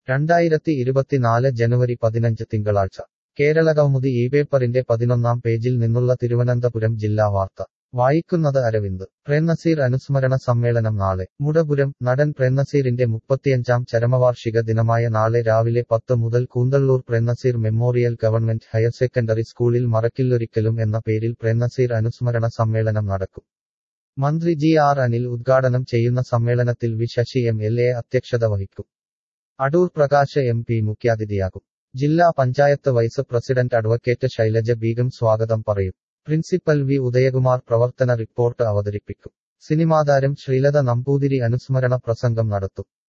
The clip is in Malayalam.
2024 ജനുവരി 15 തിങ്കളാഴ്ച കേരളകൗമുദി പേപ്പറിന്റെ 11-ാം പേജിൽ നിന്നുള്ള തിരുവനന്തപുരം ജില്ലാ വാർത്ത വായിക്കുന്നത് അരവിന്ദ്. പ്രേംനസീർ അനുസ്മരണ സമ്മേളനം നാളെ. മുടപുരം. നടൻ പ്രേംനസീറിന്റെ 35-ാം ചരമവാർഷിക ദിനമായ നാളെ രാവിലെ 10 മുതൽ Koonthalloor Prem Nazir memorial government higher secondary സ്കൂളിൽ മറക്കില്ലൊരിക്കലും എന്ന പേരിൽ പ്രേംനസീർ അനുസ്മരണ സമ്മേളനം നടക്കും. മന്ത്രി ജി.ആർ. അനിൽ ഉദ്ഘാടനം ചെയ്യുന്ന സമ്മേളനത്തിൽ വി. ശശി എം.എൽ.എ. അധ്യക്ഷത വഹിക്കും. അടൂർ പ്രകാശ് എം.പി. മുഖ്യാതിഥിയാകും. ജില്ലാ panchayat vice president advocate Shailaja Beegum സ്വാഗതം പറയും. Principal V. ഉദയകുമാർ പ്രവർത്തന റിപ്പോർട്ട് അവതരിപ്പിക്കും. സിനിമാതാരം ശ്രീലത നമ്പൂതിരി അനുസ്മരണ പ്രസംഗം നടത്തും.